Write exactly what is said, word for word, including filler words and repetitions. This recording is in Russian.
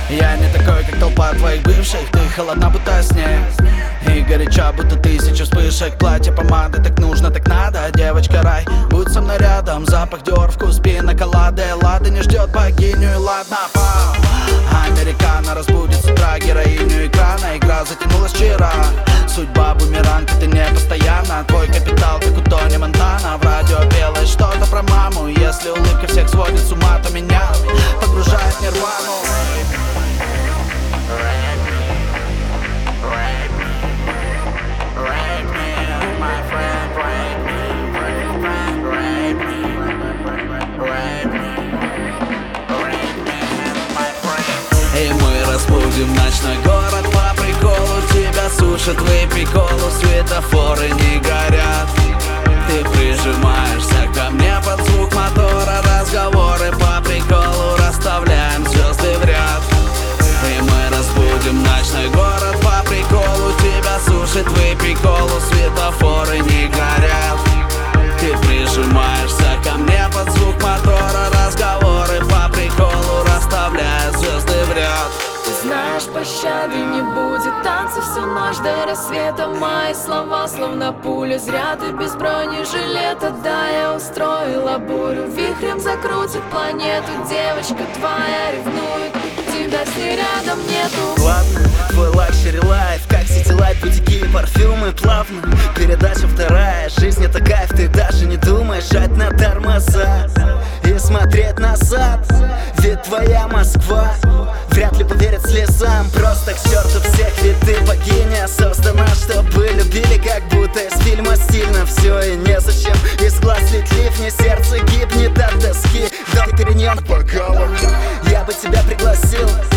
Я не такой, как толпа твоих бывших. Ты холодна, будто снег, и горяча, будто тысяча вспышек. Платье, помады, так нужно, так надо. Девочка рай, будь со мной рядом. Запах Диор, вкус пиноколады. Лада не ждет богиню, и ладно, пау. Американо разбудит с утра героиню экрана. Игра затянулась вчера. Судьба бумеранг, ты не постоянно. Твой капитал, как у Тони Монтана. В радио пелось что-то про маму. Если улыбка всех сводит с ума, то меня погружает в нирвану. И мы разбудим ночной город по приколу. Тебя сушат, выпей колу, светофоры не горят. Ты прижимаешься ко мне под звук мотора. Разговоры по приколу, расставляем звезды в ряд. И мы разбудим ночной город по приколу. Тебя сушат, выпей колу, светофоры не горят. Ты прижимаешься ко мне под звук мотора. Разговоры по приколу, расставляя звезды в ряд. Ты знаешь, пощады не будет. Танцы всю ночь до рассвета. Мои слова словно пули. Зря ты без бронежилета. Да, я устроила бурю. Вихрем закрутит планету. Девочка твоя ревнует. Тебя с ней рядом нету. Ладно, твой лакшери лайф, как сити лайф, бутики и парфюмы. Плавно, передача вторая. Жизнь это кайф, ты даже не думаешь жать на тормоза и смотреть назад. Ведь твоя Москва вряд ли поверит слезам. Просто к черту всех, ведь ты богиня. Создана, чтобы любили, как будто из фильма. Стильно все и незачем. Из глаз лить ливни, сердце гибнет от тоски. Дом перенем бокалом. Я бы тебя пригласил